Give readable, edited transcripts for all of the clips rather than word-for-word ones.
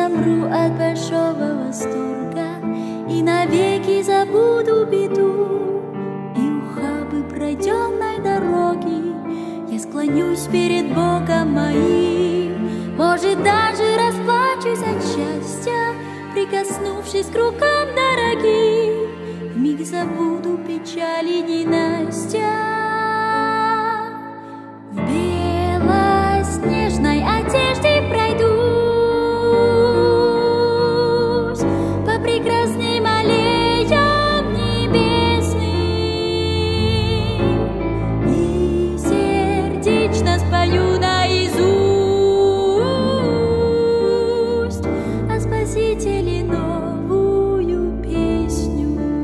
замру от большого восторга и навеки забуду беду. И ухабы пройденной дороги я склонюсь перед Богом моим. Может, даже расплачусь от счастья, прикоснувшись к рукам дорогим. Вмиг забуду печали ненастья. В белоснежной одежде пройдусь по прекрасным аллеям небесным и сердечно спою наизусть о Спасителе новую песню.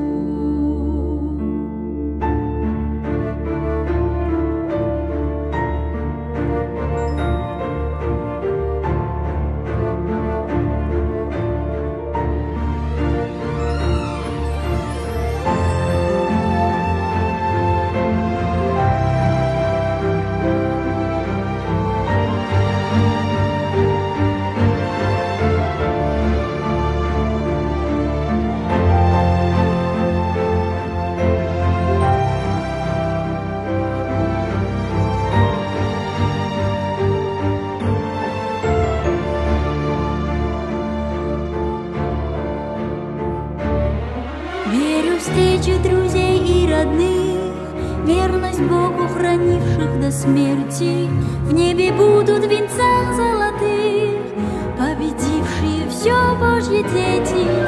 Верю, встречу друзей и родных, верность Богу хранивших до смерти. В небе будут в венцах золотых победившие все Божьи дети.